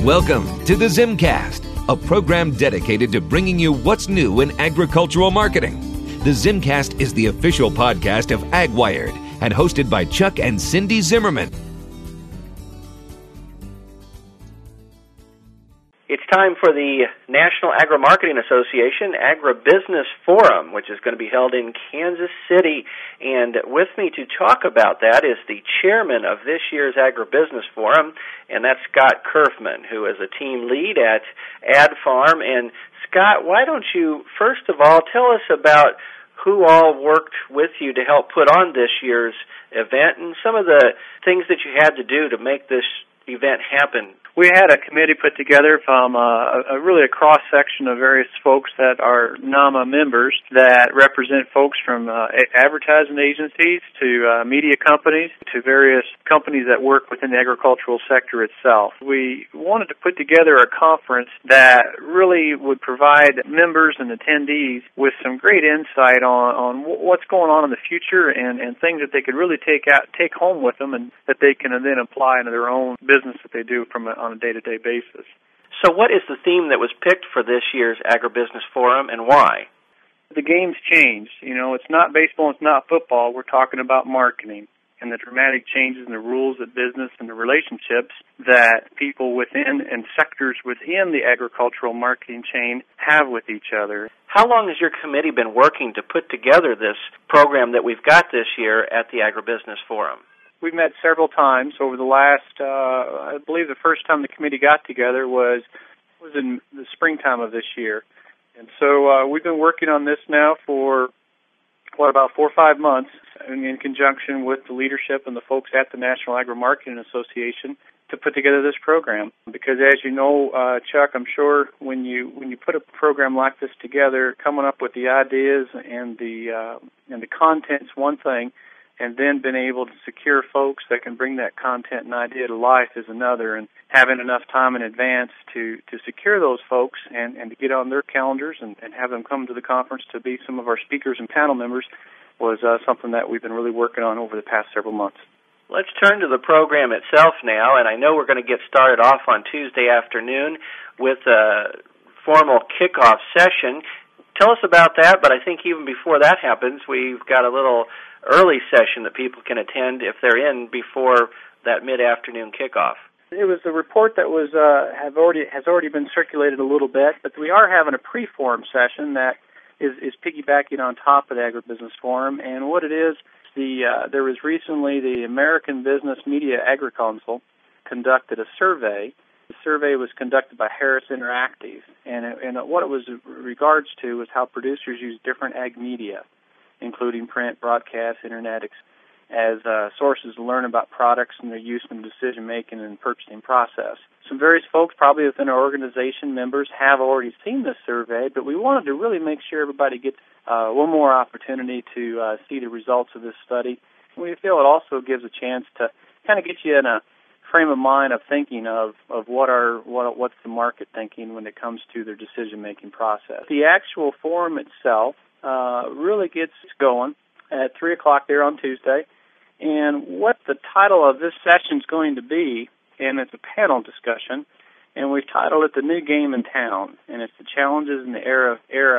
Welcome to the Zimcast, a program dedicated to bringing you what's new in agricultural marketing. The Zimcast is the official podcast of AgWired and hosted by Chuck and Cindy Zimmerman. It's time for the National Agri-Marketing Association Agribusiness Forum, which is going to be held in Kansas City. And with me to talk about that is the chairman of this year's Agribusiness Forum, and that's Scott Kerfman, who is a team lead at AdFarm. And Scott, why don't you, first of all, tell us about who all worked with you to help put on this year's event and some of the things that you had to do to make this event happen. We had a committee put together from really a cross-section of various folks that are NAMA members that represent folks from advertising agencies to media companies to various companies that work within the agricultural sector itself. We wanted to put together a conference that really would provide members and attendees with some great insight on what's going on in the future and things that they could really take home with them and that they can then apply into their own business that they do on a day-to-day basis. So what is the theme that was picked for this year's Agribusiness Forum and why? The game's changed. You know, it's not baseball, it's not football. We're talking about marketing and the dramatic changes in the rules of business and the relationships that people within and sectors within the agricultural marketing chain have with each other. How long has your committee been working to put together this program that we've got this year at the Agribusiness Forum? We've met several times over the last, I believe the first time the committee got together was in the springtime of this year. And so we've been working on this now for, about 4 or 5 months in conjunction with the leadership and the folks at the National Agri-Marketing Association to put together this program. Because as you know, Chuck, I'm sure when you put a program like this together, coming up with the ideas and the content's one thing, and then being able to secure folks that can bring that content and idea to life is another, and having enough time in advance to secure those folks and to get on their calendars and have them come to the conference to be some of our speakers and panel members was something that we've been really working on over the past several months. Let's turn to the program itself now, and I know we're going to get started off on Tuesday afternoon with a formal kickoff session. Tell us about that, but I think even before that happens, we've got a little early session that people can attend if they're in before that mid-afternoon kickoff. It was a report that has already been circulated a little bit, but we are having a pre-forum session that is piggybacking on top of the Agribusiness Forum. And what it is, there was recently the American Business Media Agri-Council conducted a survey. The survey was conducted by Harris Interactive, and what it was regards to was how producers use different ag media, including print, broadcast, internet, as sources to learn about products and their use in decision-making and purchasing process. Some various folks, probably within our organization, members, have already seen this survey, but we wanted to really make sure everybody gets one more opportunity to see the results of this study. We feel it also gives a chance to kind of get you in a frame of mind of thinking of what's the market thinking when it comes to their decision-making process. The actual forum itself really gets going at 3 o'clock there on Tuesday. And what the title of this session is going to be, and it's a panel discussion, and we've titled it The New Game in Town, and it's the challenges in the era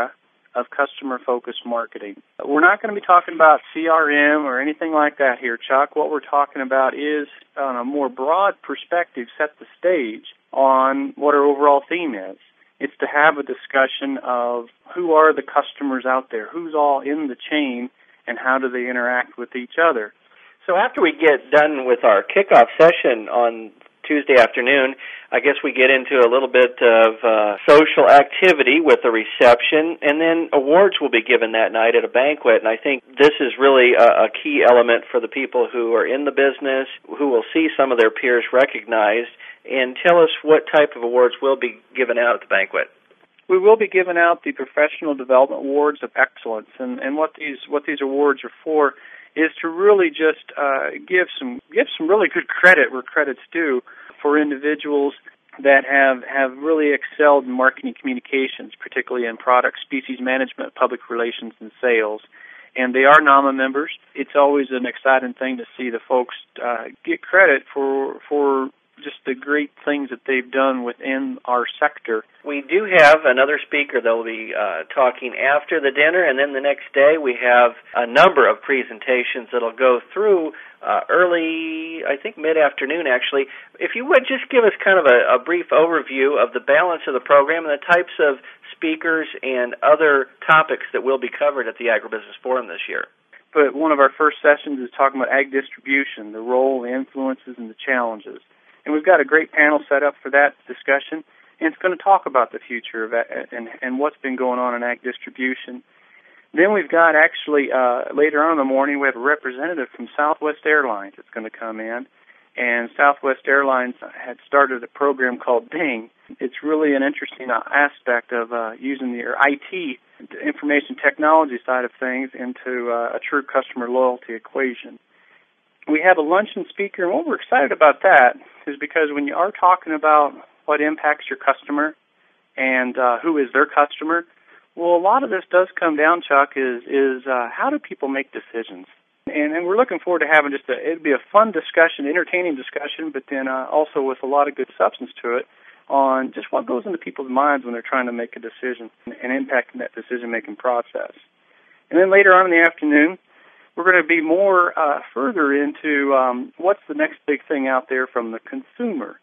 of customer-focused marketing. We're not going to be talking about CRM or anything like that here, Chuck. What we're talking about is, on a more broad perspective, set the stage on what our overall theme is. It's to have a discussion of who are the customers out there, who's all in the chain, and how do they interact with each other. So after we get done with our kickoff session on Tuesday afternoon, I guess we get into a little bit of social activity with a reception, and then awards will be given that night at a banquet. And I think this is really a key element for the people who are in the business, who will see some of their peers recognized. And tell us what type of awards will be given out at the banquet. We will be giving out the Professional Development Awards of Excellence, and what these awards are for is to really just give some really good credit where credit's due for individuals that have really excelled in marketing communications, particularly in product, species management, public relations, and sales. And they are NAMA members. It's always an exciting thing to see the folks get credit for just the great things that they've done within our sector. We do have another speaker that will be talking after the dinner, and then the next day we have a number of presentations that will go through early, I think mid-afternoon actually. If you would just give us kind of a brief overview of the balance of the program and the types of speakers and other topics that will be covered at the Agribusiness Forum this year. But one of our first sessions is talking about ag distribution, the role, the influences, and the challenges. And we've got a great panel set up for that discussion, and it's going to talk about the future of and what's been going on in ag distribution. Then we've got actually, later on in the morning, we have a representative from Southwest Airlines that's going to come in. And Southwest Airlines had started a program called DING. It's really an interesting aspect of using the IT, information technology side of things, into a true customer loyalty equation. We have a luncheon speaker, and what we're excited about that is because when you are talking about what impacts your customer and who is their customer, well, a lot of this does come down, Chuck, is how do people make decisions? And we're looking forward to having it'd be a fun discussion, entertaining discussion, but then also with a lot of good substance to it on just what goes into people's minds when they're trying to make a decision and impacting that decision-making process. And then later on in the afternoon, we're going to be more further into what's the next big thing out there from the consumer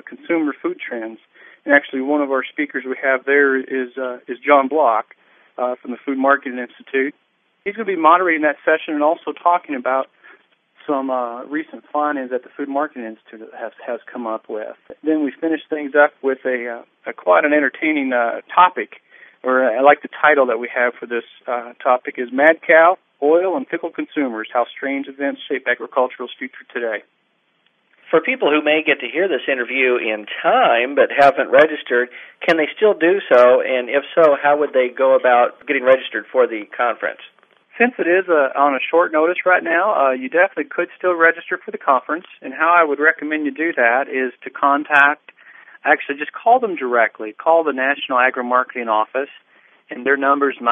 food trends. And actually, one of our speakers we have there is John Block from the Food Marketing Institute. He's going to be moderating that session and also talking about some recent findings that the Food Marketing Institute has come up with. Then we finish things up with a quite an entertaining topic, or I like the title that we have for this topic is Mad Cow, Oil, and Pickle Consumers, How Strange Events Shape Agricultural's Future Today. For people who may get to hear this interview in time but haven't registered, can they still do so? And if so, how would they go about getting registered for the conference? Since it is on a short notice right now, you definitely could still register for the conference. And how I would recommend you do that is to just call them directly. Call the National Agri-Marketing Office, and their number is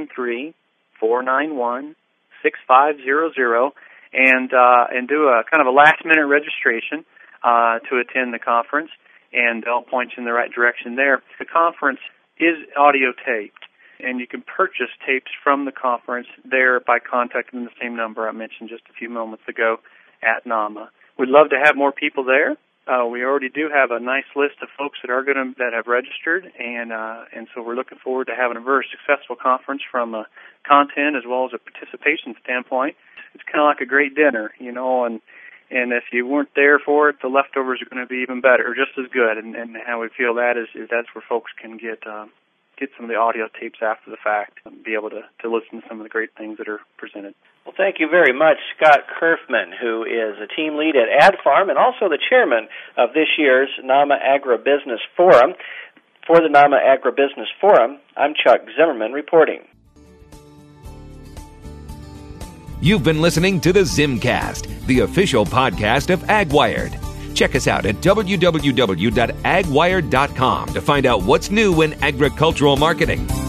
913-491-6500, and do a kind of a last-minute registration to attend the conference, and they'll point you in the right direction there. The conference is audio taped, and you can purchase tapes from the conference there by contacting the same number I mentioned just a few moments ago at NAMA. We'd love to have more people there. We already do have a nice list of folks that have registered, and so we're looking forward to having a very successful conference from a content as well as a participation standpoint. It's kind of like a great dinner, and if you weren't there for it, the leftovers are going to be even better, or just as good. And how we feel that is that's where folks can get some of the audio tapes after the fact and be able to listen to some of the great things that are presented. Well, thank you very much, Scott Kerfman, who is a team lead at AdFarm and also the chairman of this year's NAMA Agribusiness Forum. For the NAMA Agribusiness Forum, I'm Chuck Zimmerman reporting. You've been listening to the Zimcast, the official podcast of AgWired. Check us out at www.agwired.com to find out what's new in agricultural marketing.